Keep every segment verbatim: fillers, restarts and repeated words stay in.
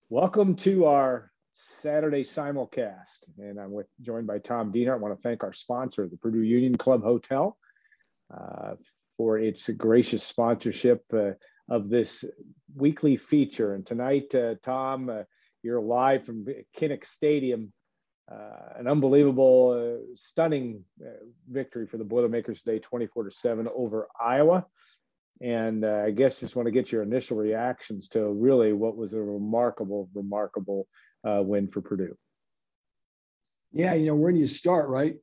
Welcome to our Saturday simulcast, and I'm with, joined by Tom Diener. I want to thank our sponsor, the Purdue Union Club Hotel, uh, for its gracious sponsorship uh, of this weekly feature. And tonight, uh, Tom, uh, you're live from Kinnick Stadium. Uh, an unbelievable, uh, stunning uh, victory for the Boilermakers today, twenty-four to seven over Iowa. And uh, I guess just want to get your initial reactions to really what was a remarkable, remarkable uh, win for Purdue. Yeah, you know, where do you start, right?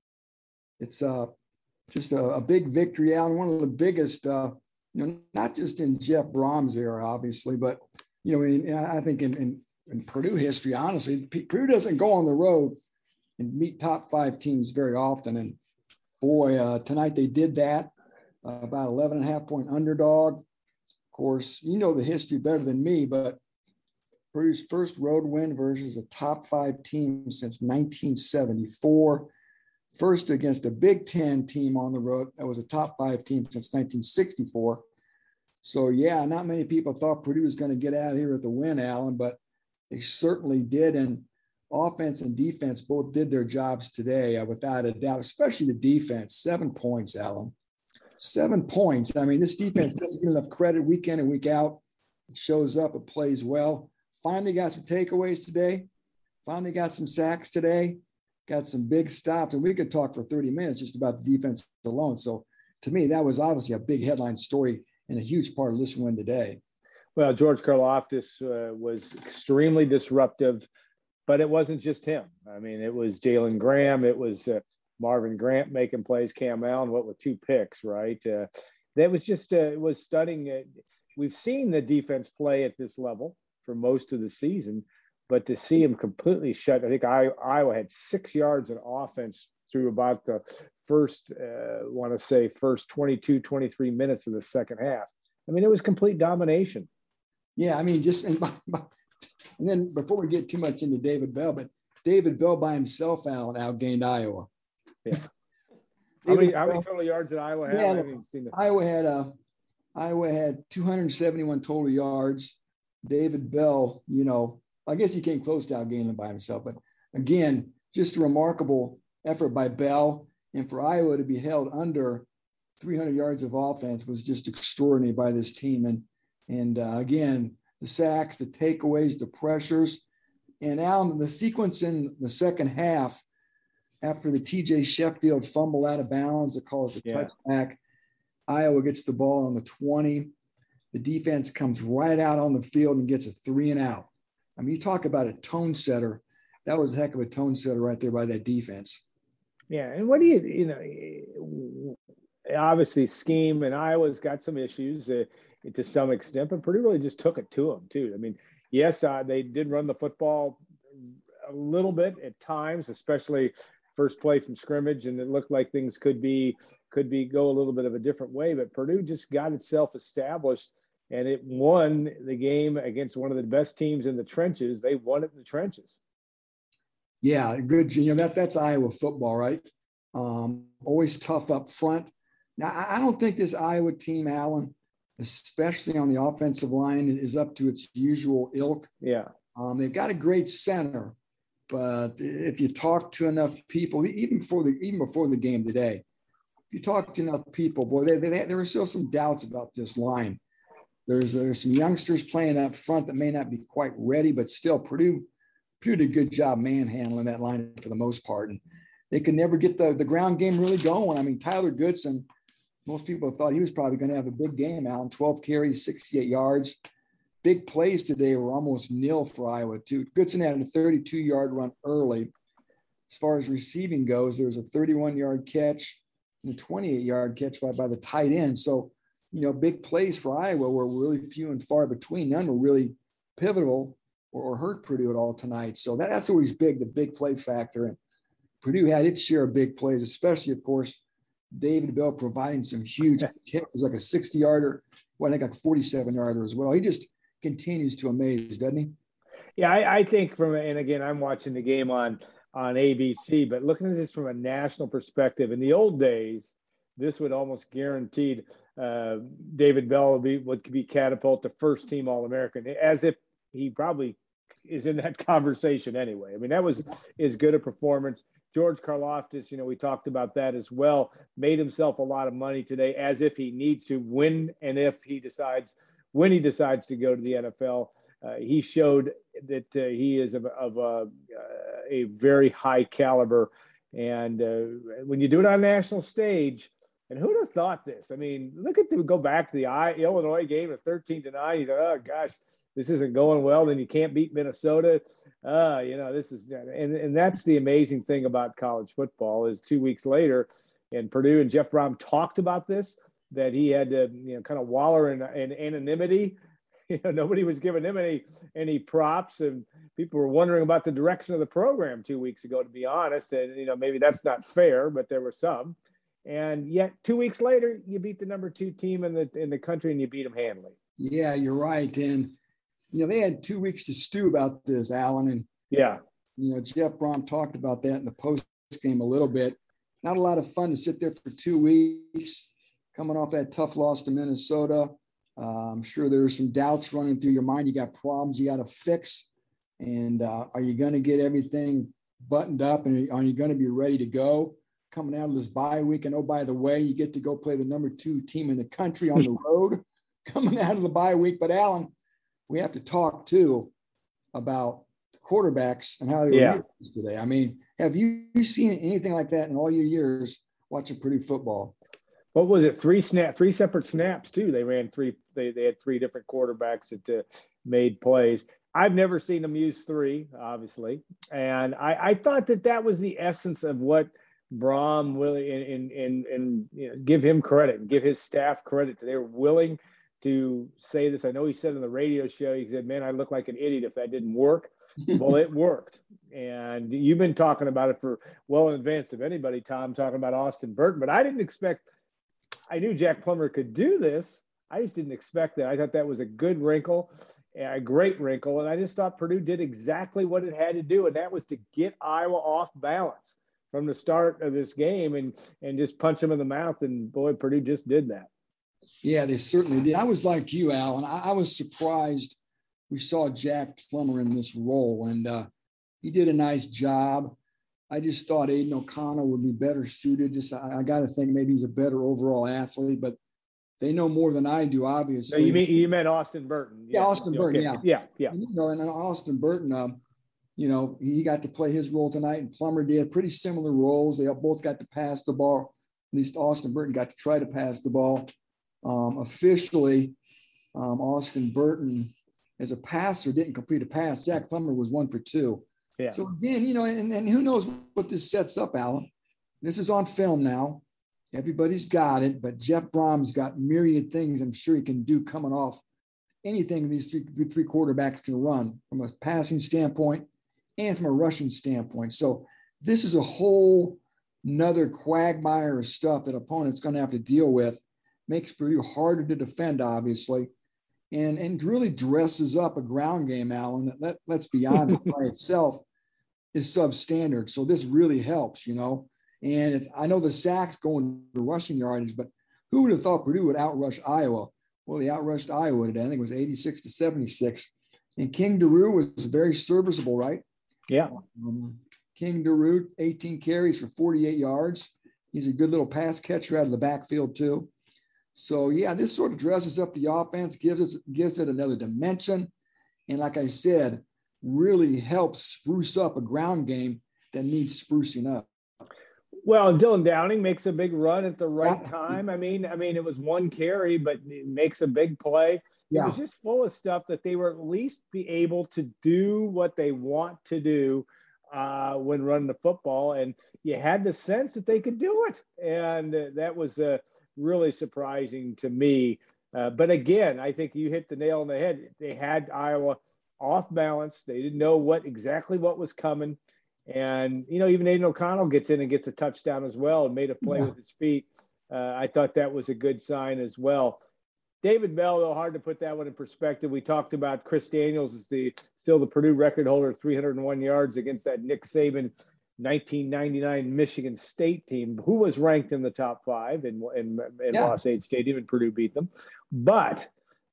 It's uh, just a, a big victory out, and one of the biggest, uh, you know, not just in Jeff Brom's era, obviously, but, you know, in, I think in, in, in Purdue history, honestly, Purdue doesn't go on the road and meet top five teams very often. And boy, uh, tonight they did that. Uh, about eleven and a half point underdog. Of course, you know the history better than me, but Purdue's first road win versus a top five team since nineteen seventy-four. First against a Big Ten team on the road that was a top five team since nineteen sixty-four. So, yeah, not many people thought Purdue was going to get out of here with the win, Alan, but they certainly did. And offense and defense both did their jobs today, uh, without a doubt, especially the defense. Seven points, Alan. Seven points. I mean, this defense doesn't get enough credit week in and week out. It shows up, it plays well. Finally got some takeaways today. Finally got some sacks today. Got some big stops. And we could talk for thirty minutes just about the defense alone. So to me, that was obviously a big headline story and a huge part of this win today. Well, George Karlaftis uh, was extremely disruptive, but it wasn't just him. I mean, it was Jalen Graham. It was uh, Marvin Grant making plays, Cam Allen, what with two picks, right? Uh, that was just, uh, it was stunning. Uh, we've seen the defense play at this level for most of the season, but to see him completely shut, I think I, Iowa had six yards in offense through about the first, uh, want to say first twenty-two, twenty-three minutes of the second half. I mean, it was complete domination. Yeah, I mean, just, and, and then before we get too much into David Bell, but David Bell by himself, Allen, outgained Iowa. Yeah. How many, how many total yards did Iowa have? Yeah, I haven't seen the- Iowa had uh, Iowa had two hundred seventy-one total yards. David Bell, you know, I guess he came close to outgaining them by himself. But again, just a remarkable effort by Bell. And for Iowa to be held under three hundred yards of offense was just extraordinary by this team. And, and uh, again, the sacks, the takeaways, the pressures. And Alan, the sequence in the second half, after the T J Sheffield fumble out of bounds, it calls the yeah. touchback. Iowa gets the ball on the twenty. The defense comes right out on the field and gets a three and out. I mean, you talk about a tone setter. That was a heck of a tone setter right there by that defense. Yeah, and what do you, you know, obviously scheme, and Iowa's got some issues uh, to some extent, but Purdue really just took it to them too. I mean, yes, uh, they did run the football a little bit at times, especially first play from scrimmage, and it looked like things could be could be go a little bit of a different way. But Purdue just got itself established, and it won the game against one of the best teams in the trenches. They won it in the trenches. Yeah, good. You know, that that's Iowa football, right? Um, always tough up front. Now, I don't think this Iowa team, Allen, especially on the offensive line, is up to its usual ilk. Yeah. Um, they've got a great center. But if you talk to enough people, even before the even before the game today, if you talk to enough people, boy, they, they, there were still some doubts about this line. There's there's some youngsters playing up front that may not be quite ready, but still Purdue, Purdue did a good job manhandling that line for the most part. And they could never get the, the ground game really going. I mean, Tyler Goodson, most people thought he was probably going to have a big game out, twelve carries, sixty-eight yards. Big plays today were almost nil for Iowa, too. Goodson had a thirty-two-yard run early. As far as receiving goes, there was a thirty-one-yard catch and a twenty-eight-yard catch by, by the tight end. So, you know, big plays for Iowa were really few and far between. None were really pivotal or, or hurt Purdue at all tonight. So that, that's always big, the big play factor. And Purdue had its share of big plays, especially, of course, David Bell providing some huge hits. It was like a sixty-yarder, well, I think like a forty-seven-yarder as well. He just continues to amaze, doesn't he? Yeah, I, I think from, and again, I'm watching the game on on A B C, but looking at this from a national perspective, in the old days, this would almost guaranteed uh, David Bell would be would be catapult to first team All-American, as if he probably is in that conversation anyway. I mean, that was as good a performance. George Karlaftis, you know, we talked about that as well, made himself a lot of money today as if he needs to win. And if he decides, when he decides to go to the N F L, uh, he showed that uh, he is of, of uh, a very high caliber. And uh, when you do it on a national stage, and who'd have thought this? I mean, look at them go back to the Illinois game of thirteen to nine. You go, oh gosh, this isn't going well. Then you can't beat Minnesota. Uh, you know, this is, and, and that's the amazing thing about college football is two weeks later, and Purdue and Jeff Brom talked about this, that he had to, you know, kind of waller in, in anonymity. You know, nobody was giving him any any props, and people were wondering about the direction of the program two weeks ago, to be honest. And, you know, maybe that's not fair, but there were some. And yet two weeks later, you beat the number two team in the in the country, and you beat them handily. Yeah, you're right. And, you know, they had two weeks to stew about this, Alan. And, yeah, you know, Jeff Brom talked about that in the post game a little bit. Not a lot of fun to sit there for two weeks, coming off that tough loss to Minnesota. Uh, I'm sure there's some doubts running through your mind. You got problems you got to fix. And uh, are you going to get everything buttoned up, and are you going to be ready to go coming out of this bye week? And oh, by the way, you get to go play the number two team in the country on the road coming out of the bye week. But Alan, we have to talk too about the quarterbacks and how they yeah. were used today. I mean, have you seen anything like that in all your years watching Purdue football? What was it? Three snap, three separate snaps too. They ran three. They they had three different quarterbacks that uh, made plays. I've never seen them use three, obviously, and I, I thought that that was the essence of what Brom really and and and you know, give him credit and give his staff credit. They were willing to say this. I know he said on the radio show, he said, "Man, I look like an idiot if that didn't work." Well, it worked, and you've been talking about it for well in advance of anybody, Tom, talking about Austin Burton, but I didn't expect. I knew Jack Plummer could do this. I just didn't expect that. I thought that was a good wrinkle, a great wrinkle. And I just thought Purdue did exactly what it had to do. And that was to get Iowa off balance from the start of this game and, and just punch them in the mouth. And boy, Purdue just did that. Yeah, they certainly did. I was like you, Alan. I, I was surprised we saw Jack Plummer in this role, and uh, he did a nice job. I just thought Aiden O'Connell would be better suited. Just I, I got to think maybe he's a better overall athlete, but they know more than I do, obviously. No, you mean you meant Austin Burton? Yeah, yeah Austin Burton. Okay. Yeah, yeah, yeah. And, you know, and Austin Burton, um, you know, he got to play his role tonight, and Plummer did pretty similar roles. They both got to pass the ball. At least Austin Burton got to try to pass the ball. Um, officially, um, Austin Burton, as a passer, didn't complete a pass. Jack Plummer was one for two. Yeah. So again, you know, and, and who knows what this sets up, Alan. This is on film now. Everybody's got it, but Jeff Brom's got myriad things I'm sure he can do coming off anything these three, three quarterbacks can run from a passing standpoint and from a rushing standpoint. So this is a whole nother quagmire of stuff that opponent's going to have to deal with. Makes Purdue harder to defend, obviously. And, and really dresses up a ground game, Alan, that, let, let's be honest, by itself is substandard. So this really helps, you know. And it's, I know the sacks going to rushing yardage, but who would have thought Purdue would outrush Iowa? Well, they outrushed Iowa today. I think it was eighty-six to seventy-six. And King Daru was very serviceable, right? Yeah. Um, King Daru, eighteen carries for forty-eight yards. He's a good little pass catcher out of the backfield, too. So, yeah, this sort of dresses up the offense, gives us gives it another dimension. And like I said, really helps spruce up a ground game that needs sprucing up. Well, Dylan Downing makes a big run at the right yeah. time. I mean, I mean, it was one carry, but it makes a big play. Yeah. It was just full of stuff that they were at least be able to do what they want to do uh, when running the football. And you had the sense that they could do it. And uh, that was uh, really surprising to me. Uh, but again, I think you hit the nail on the head. They had Iowa off balance. They didn't know what exactly what was coming. And, you know, even Aiden O'Connell gets in and gets a touchdown as well and made a play yeah. with his feet. Uh, I thought that was a good sign as well. David Bell, though, hard to put that one in perspective. We talked about Chris Daniels is the still the Purdue record holder of three hundred one yards against that Nick Saban nineteen ninety-nine Michigan State team, who was ranked in the top five in, in, in yeah. Ross-Ade Stadium, and Purdue beat them. But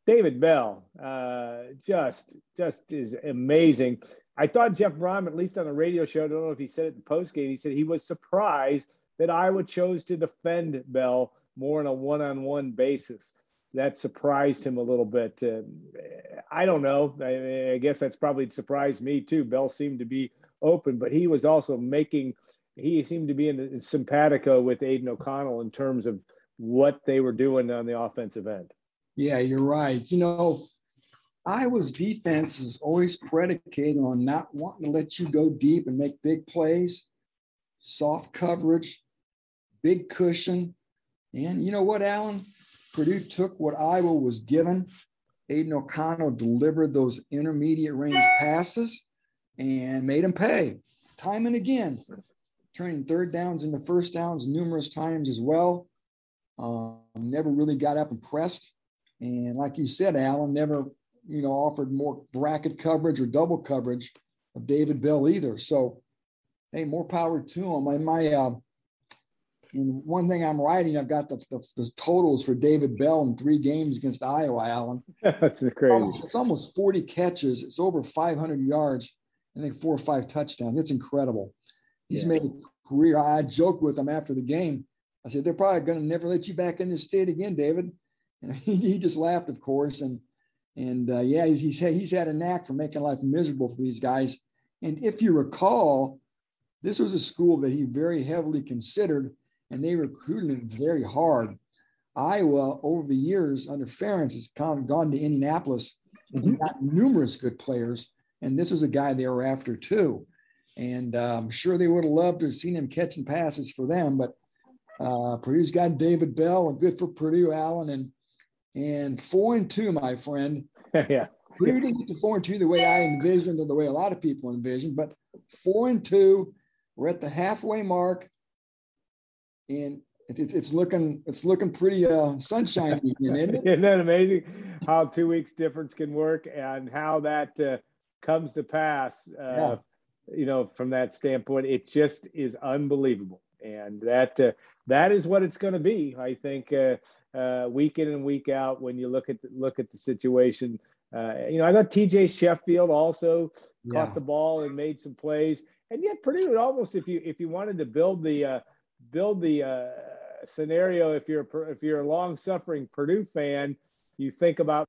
David Bell, uh, just just is amazing. I thought Jeff Brom, at least on the radio show, I don't know if he said it in the postgame, he said he was surprised that Iowa chose to defend Bell more on a one-on-one basis. That surprised him a little bit. Uh, I don't know. I, I guess that's probably surprised me too. Bell seemed to be open, but he was also making, he seemed to be in, in simpatico with Aiden O'Connell in terms of what they were doing on the offensive end. Yeah, you're right. You know, Iowa's defense is always predicated on not wanting to let you go deep and make big plays, soft coverage, big cushion. And you know what, Alan? Purdue took what Iowa was given. Aiden O'Connell delivered those intermediate range passes and made them pay time and again, turning third downs into first downs numerous times as well. Um, never really got up and pressed. And like you said, Alan, never, you know, offered more bracket coverage or double coverage of David Bell either. So, hey, more power to him. In my, uh, in one thing I'm writing, I've got the, the, the totals for David Bell in three games against Iowa, Alan. That's crazy. Almost, it's almost forty catches. It's over five hundred yards. I think four or five touchdowns. It's incredible. He's yeah. made a career. I joked with him after the game. I said, they're probably going to never let you back in this state again, David. And he, he just laughed, of course. And, and uh, yeah, he's, he's, had, he's had a knack for making life miserable for these guys. And if you recall, this was a school that he very heavily considered, and they recruited him very hard. Iowa, over the years, under Ferentz, has gone, gone to Indianapolis mm-hmm. and got numerous good players. And this was a guy they were after, too. And uh, I'm sure they would have loved to have seen him catching passes for them. But uh, Purdue's got David Bell, and good for Purdue, Allen. And and four and two, my friend. yeah. Purdue didn't get to four and two the way I envisioned or the way a lot of people envisioned. But four and two, we're at the halfway mark. And it's it's looking it's looking pretty uh, sunshiny again, isn't it? Isn't that amazing how two weeks difference can work and how that uh, comes to pass? Uh, yeah. You know, from that standpoint, it just is unbelievable, and that uh, that is what it's going to be. I think uh, uh, week in and week out, when you look at the, look at the situation. Uh, you know, I thought T J Sheffield also yeah. caught the ball and made some plays, and yet Purdue would almost, if you if you wanted to build the uh, build the uh, scenario, if you're if you're a long-suffering Purdue fan, you think about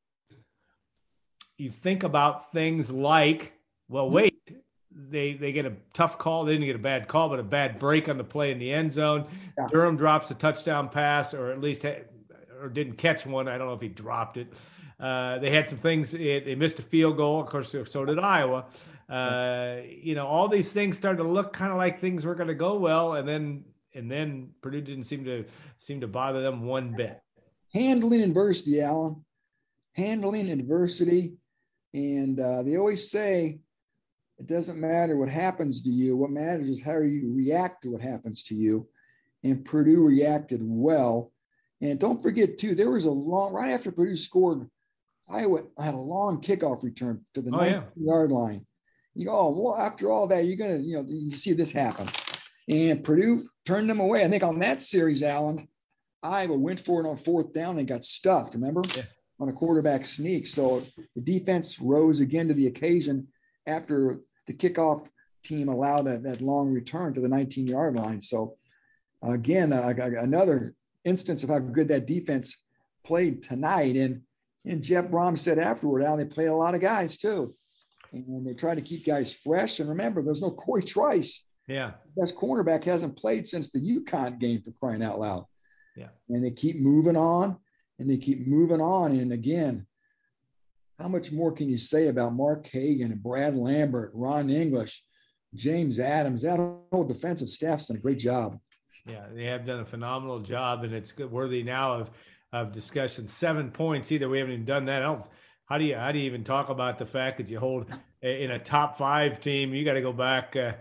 you think about things like, well, wait, they they get a tough call. They didn't get a bad call, but a bad break on the play in the end zone. Yeah. Durham drops a touchdown pass, or at least or didn't catch one. I don't know if he dropped it. Uh, they had some things. They missed a field goal. Of course, so did Iowa. Uh, you know, all these things started to look kind of like things were going to go well, and then and then Purdue didn't seem to seem to bother them one bit. Handling adversity, Alan. Handling adversity, and uh, they always say it doesn't matter what happens to you. What matters is how you react to what happens to you. And Purdue reacted well. And don't forget, too, there was a long, right after Purdue scored, Iowa had a long kickoff return to the oh, nineteen-yard yeah. line. You go, oh, well, after all that, you're going to, you know, you see this happen. And Purdue turned them away. I think on that series, Alan, Iowa went for it on fourth down and got stuffed, remember, yeah. on a quarterback sneak. So the defense rose again to the occasion after the kickoff team allowed that, that long return to the nineteen-yard line. So, again, uh, another instance of how good that defense played tonight. And, and Jeff Brom said afterward, Al, they played a lot of guys too. And they try to keep guys fresh. And remember, there's no Corey Trice. Yeah. Best cornerback hasn't played since the UConn game, for crying out loud. Yeah. And they keep moving on and they keep moving on. And again, how much more can you say about Mark Hagan and Brad Lambert, Ron English, James Adams? That whole defensive staff's done a great job. Yeah, they have done a phenomenal job, and it's good, worthy now of of discussion. Seven points either. We haven't even done that. I don't, how do you how do you even talk about the fact that you hold in a top five team? You got to go back. Uh,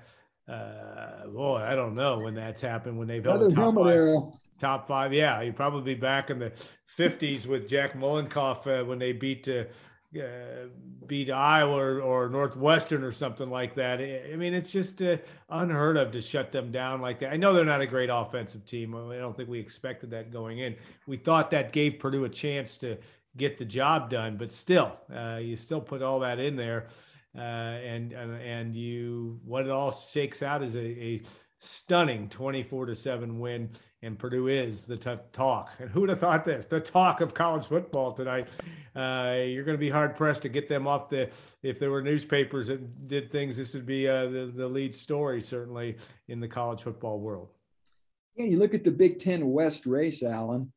uh, boy, I don't know when that's happened. When they've held a top five, top five. Yeah, you'd probably be back in the fifties with Jack Molenkoff uh, when they beat. Uh, Uh, beat Iowa or, or Northwestern or something like that. I mean, it's just uh, unheard of to shut them down like that. I know they're not a great offensive team. I don't think we expected that going in. We thought that gave Purdue a chance to get the job done. But still, uh, you still put all that in there, uh, and, and and you what it all shakes out is a, a stunning twenty-four to seven win, and Purdue is the t- talk. And who would have thought this? The talk of college football tonight. Uh, you're going to be hard pressed to get them off the. If there were newspapers that did things, this would be uh, the the lead story certainly in the college football world. Yeah, you look at the Big Ten West race, Alan.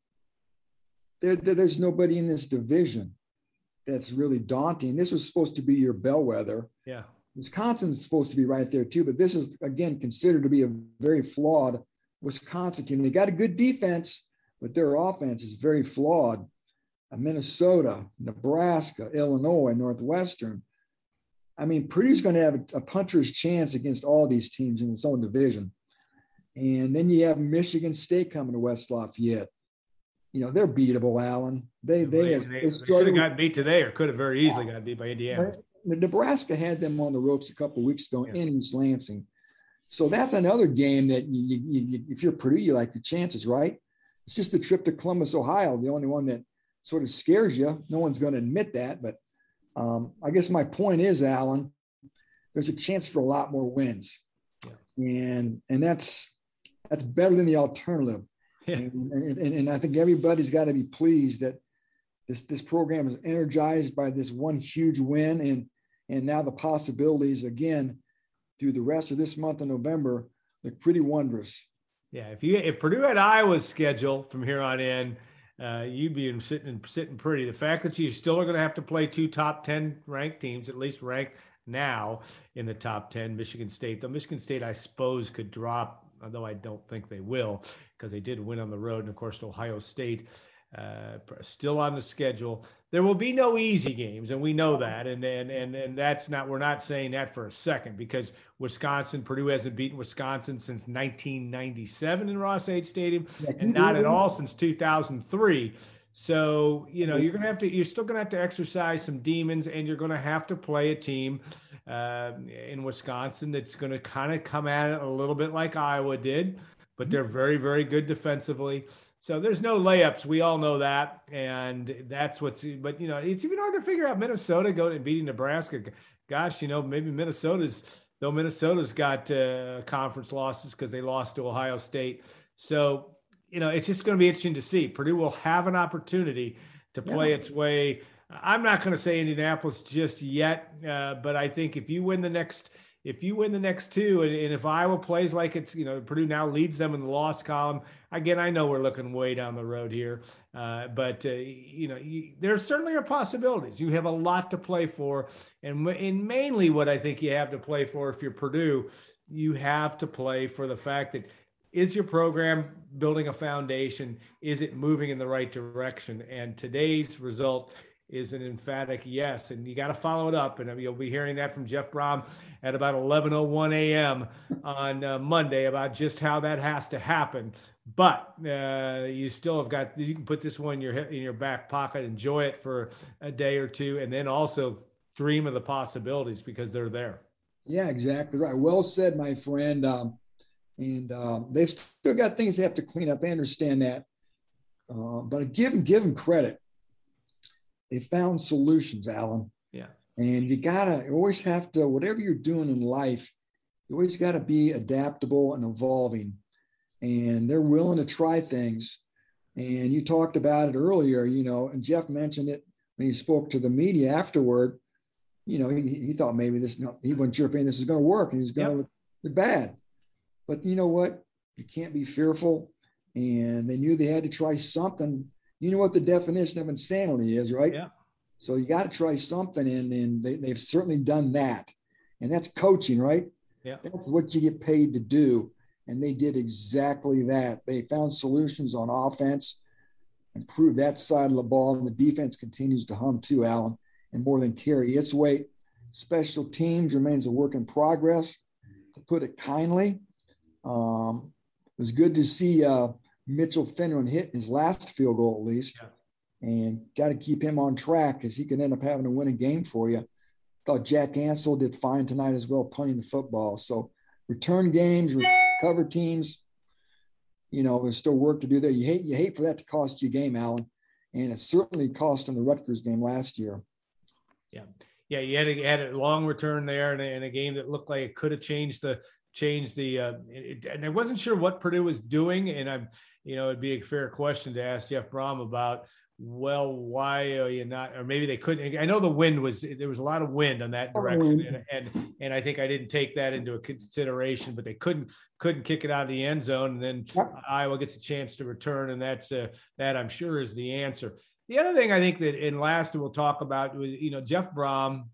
There, there, there's nobody in this division that's really daunting. This was supposed to be your bellwether. Yeah. Wisconsin's supposed to be right there too, but this is, again, considered to be a very flawed Wisconsin team. They got a good defense, but their offense is very flawed. Uh, Minnesota, Nebraska, Illinois, Northwestern. I mean, Purdue's going to have a, a puncher's chance against all these teams in its own division. And then you have Michigan State coming to West Lafayette. You know, they're beatable, Alan. They they, they, they, they, they should have gotten beat today, or could have very easily gotten beat by Indiana. Nebraska had them on the ropes a couple of weeks ago Yeah. in East Lansing. So that's another game that you, you, you, if you're Purdue, you like your chances, right? It's just the trip to Columbus, Ohio, the only one that sort of scares you. No one's going to admit that. But um, I guess my point is, Alan, there's a chance for a lot more wins. Yeah. And and that's that's better than the alternative. Yeah. And, and, and I think everybody's got to be pleased that this, this program is energized by this one huge win. And, and now the possibilities, again, through the rest of this month of November, look pretty wondrous. Yeah, if you if Purdue had Iowa's schedule from here on in, uh, you'd be sitting sitting pretty. The fact that you still are going to have to play two top ten ranked teams, at least ranked now in the top ten, Michigan State. Though Michigan State, I suppose, could drop, although I don't think they will, because they did win on the road. And of course, Ohio State uh, still on the schedule. There will be no easy games, and we know that. And and and and that's not, we're not saying that for a second, because Wisconsin, Purdue hasn't beaten Wisconsin since nineteen ninety-seven in Ross-Ade Stadium, and not at all since two thousand three. So, you know, you're going to have to, you're still going to have to exercise some demons, and you're going to have to play a team uh, in Wisconsin that's going to kind of come at it a little bit like Iowa did, but they're very, very good defensively. So there's no layups. We all know that. And that's what's, but, you know, it's even hard to figure out Minnesota going and beating Nebraska. Gosh, you know, maybe Minnesota's, though Minnesota's got uh, conference losses because they lost to Ohio State. So, you know, it's just going to be interesting to see. Purdue will have an opportunity to play yeah. its way. I'm not going to say Indianapolis just yet, uh, but I think if you win the next, if you win the next two, and, and if Iowa plays like it's, you know, Purdue now leads them in the loss column. Again, I know we're looking way down the road here, uh, but uh, you know, you, there certainly are possibilities. You have a lot to play for, and, and mainly what I think you have to play for, if you're Purdue, you have to play for the fact that, is your program building a foundation? Is it moving in the right direction? And today's result is an emphatic yes. And you got to follow it up. And I mean, you'll be hearing that from Jeff Brom at about eleven oh one a.m. on uh, Monday about just how that has to happen. But uh, you still have got, you can put this one in your, in your back pocket, enjoy it for a day or two, and then also dream of the possibilities, because they're there. Yeah, exactly right. Well said, my friend. Um, And um, they've still got things they have to clean up. They understand that. Uh, but give them, give them credit. They found solutions, Alan. Yeah. And you got to always have to, whatever you're doing in life, you always got to be adaptable and evolving. And they're willing to try things. And you talked about it earlier, you know, and Jeff mentioned it when he spoke to the media afterward. You know, he, he thought maybe this, no, he wasn't sure if any of this was going to work, and he's going to yep. look bad. But you know what? You can't be fearful. And they knew they had to try something. You know what the definition of insanity is, right? Yeah. So you got to try something. And, and they, they've certainly done that. And that's coaching, right? Yeah. That's what you get paid to do. And they did exactly that. They found solutions on offense, improved that side of the ball. And the defense continues to hum too, Alan, and more than carry its weight. Special teams remains a work in progress, to put it kindly. Um, it was good to see uh, Mitchell Finneran hit his last field goal, at least, yeah. and got to keep him on track, because he can end up having to win a game for you. Thought Jack Ansel did fine tonight as well, punting the football. So return games, recover teams, you know, there's still work to do there. You hate, you hate for that to cost you a game, Alan. and it certainly cost them the Rutgers game last year. Yeah, yeah, you had a, you had a long return there, and a, and a game that looked like it could have changed the changed the. Uh, it, and I wasn't sure what Purdue was doing, and I'm, you know, it'd be a fair question to ask Jeff Brom about. Well, why are you not? Or maybe they couldn't. I know the wind was there was a lot of wind on that direction, and and, and I think I didn't take that into a consideration. But they couldn't couldn't kick it out of the end zone, and then yep. Iowa gets a chance to return, and that's uh, that I'm sure is the answer. The other thing I think that in last we'll talk about was, you know, Jeff Brom,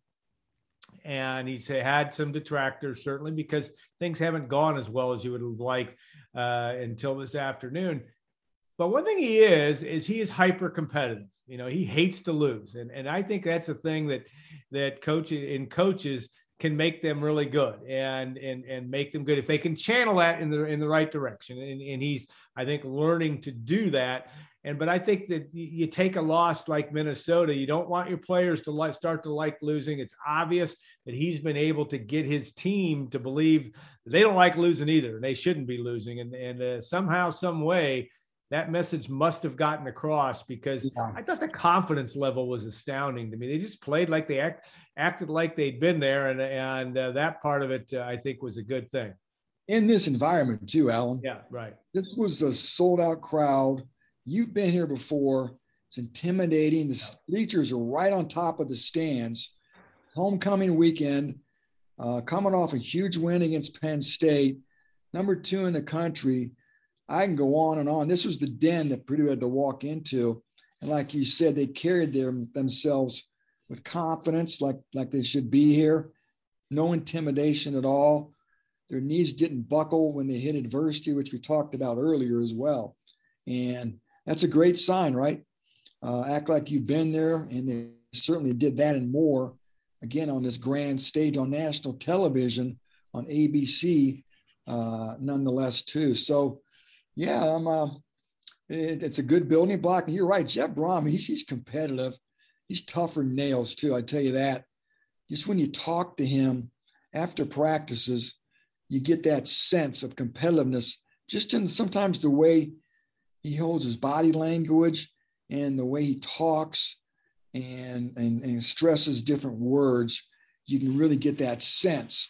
and he's had some detractors certainly because things haven't gone as well as you would have liked uh, until this afternoon. But one thing he is, is he is hyper competitive. You know, he hates to lose. And, and I think that's a thing that, that coaches and coaches can make them really good and, and, and make them good if they can channel that in the, in the right direction. And, and he's, I think, learning to do that. And, but I think that you take a loss like Minnesota, you don't want your players to like, start to like losing. It's obvious that he's been able to get his team to believe they don't like losing either. And they shouldn't be losing. And, and uh, somehow, some way, that message must have gotten across because yeah. I thought the confidence level was astounding to me. They just played like they act, acted like they'd been there. And, and uh, that part of it, uh, I think, was a good thing. In this environment too, Alan. Yeah, right. This was a sold out crowd. You've been here before. It's intimidating. The bleachers are right on top of the stands. Homecoming weekend, uh, coming off a huge win against Penn State, number two in the country. I can go on and on. This was the den that Purdue had to walk into. And like you said, they carried their, themselves with confidence, like, like they should be here. No intimidation at all. Their knees didn't buckle when they hit adversity, which we talked about earlier as well. And that's a great sign, right? Uh, act like you've been there. And they certainly did that and more, again, on this grand stage on national television on A B C, uh, nonetheless, too. So, yeah, I'm, uh, it, it's a good building block. And you're right, Jeff Brom, he's, he's competitive. He's tougher than nails, too. I tell you that. Just when you talk to him after practices, you get that sense of competitiveness just in sometimes the way he holds his body language and the way he talks and, and, and stresses different words. You can really get that sense.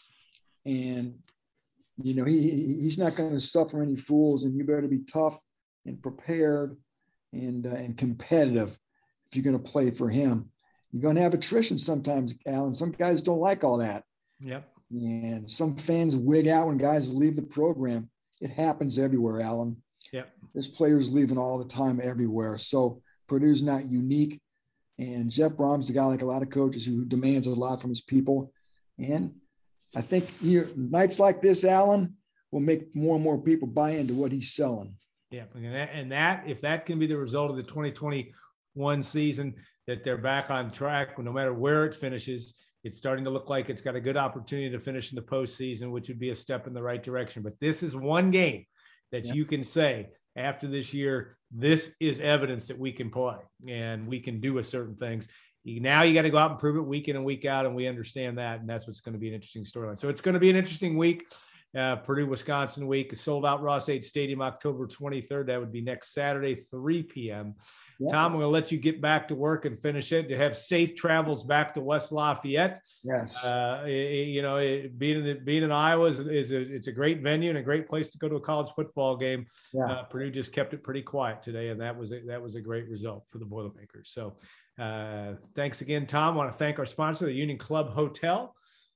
And you know, he he's not going to suffer any fools, and you better be tough and prepared and uh, and competitive if you're going to play for him. You're going to have attrition sometimes, Alan. Some guys don't like all that. Yep. And some fans wig out when guys leave the program. It happens everywhere, Alan. Yep. There's players leaving all the time everywhere. So Purdue's not unique. And Jeff Brom's a guy like a lot of coaches who demands a lot from his people. And I think here, nights like this, Alan, will make more and more people buy into what he's selling. Yeah, and that, and that if that can be the result of the twenty twenty-one season, that they're back on track, no matter where it finishes, it's starting to look like it's got a good opportunity to finish in the postseason, which would be a step in the right direction. But this is one game that yeah. you can say after this year, this is evidence that we can play and we can do a certain things. Now you got to go out and prove it week in and week out, and we understand that, and that's what's going to be an interesting storyline. So it's going to be an interesting week. Uh, Purdue, Wisconsin week, sold out Ross-Ade Stadium October twenty-third. That would be next Saturday, three p.m. Yeah. Tom, I'm going to let you get back to work and finish it. To have safe travels back to West Lafayette. Yes. Uh, it, you know, it, being in being in Iowa is, is a, it's a great venue and a great place to go to a college football game. Yeah. Uh, Purdue just kept it pretty quiet today, and that was a, that was a great result for the Boilermakers. So. Uh, thanks again, Tom. I want to thank our sponsor, the Union Club Hotel,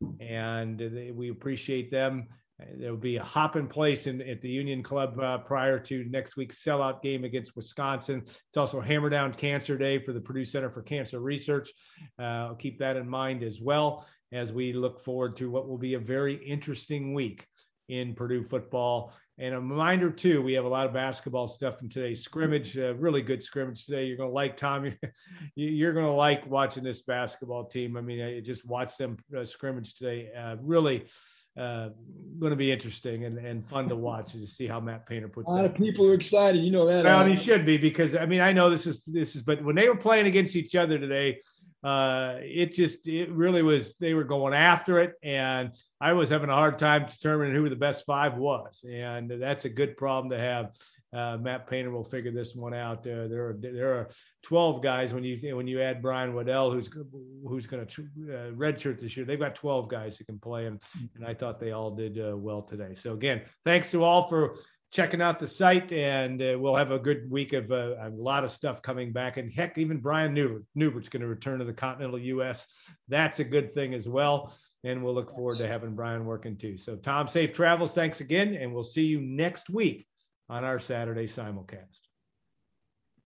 and they, we appreciate them. There will be a hop in place in, at the Union Club uh, prior to next week's sellout game against Wisconsin. It's also Hammer Down Cancer Day for the Purdue Center for Cancer Research. Uh, I'll keep that in mind as well as we look forward to what will be a very interesting week in Purdue football. And a reminder too, we have a lot of basketball stuff from today's scrimmage, uh, really good scrimmage today. You're going to like, Tom, you're, you're going to like watching this basketball team. I mean, I just watched them uh, scrimmage today. Uh, really uh, going to be interesting and, and fun to watch to see how Matt Painter puts that. A lot that. of people are excited. You know that. Well, he should be, because I mean, I know this is, this is, but when they were playing against each other today, uh, it just, it really was, they were going after it. And I was having a hard time determining who the best five was. And that's a good problem to have. Uh, Matt Painter will figure this one out. Uh, there are there are twelve guys when you when you add Brian Waddell, who's who's going to uh, redshirt this year. They've got twelve guys who can play, and and I thought they all did uh, well today. So again, thanks to all for checking out the site, and uh, we'll have a good week of uh, a lot of stuff coming back. And heck, even Brian Newbert, Newbert's going to return to the continental U S. That's a good thing as well. And we'll look forward to having Brian working too. So Tom, safe travels. Thanks again, and we'll see you next week on our Saturday simulcast.